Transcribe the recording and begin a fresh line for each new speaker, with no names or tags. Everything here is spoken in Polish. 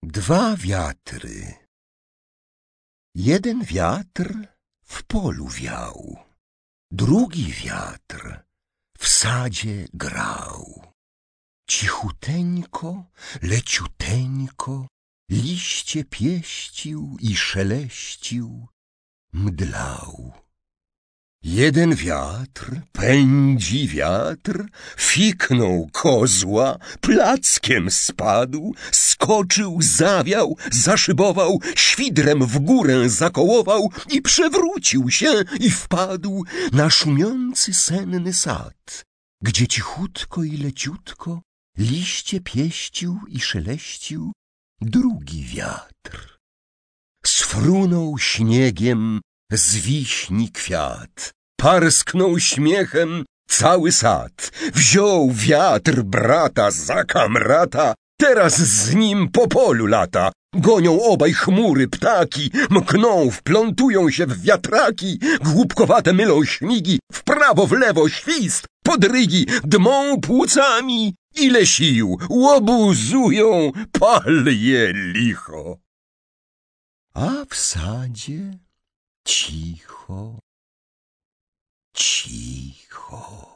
Dwa wiatry. Jeden wiatr w polu wiał, drugi wiatr w sadzie grał. Cichuteńko, leciuteńko, liście pieścił i szeleścił, mdlał. Jeden wiatr, pędzi wiatr, fiknął kozła, plackiem spadł, skoczył, zawiał, zaszybował, świdrem w górę zakołował i przewrócił się i wpadł na szumiący senny sad, gdzie cichutko i leciutko liście pieścił i szeleścił drugi wiatr. Sfrunął śniegiem z wiśni kwiat, parsknął śmiechem cały sad. Wziął wiatr brata za kamrata, teraz z nim po polu lata. Gonią obaj chmury ptaki, mkną, wplątują się w wiatraki, głupkowate mylą śmigi, w prawo, w lewo świst, podrygi, dmą płucami, ile sił, łobuzują, pal je licho. A w sadzie cicho, cicho.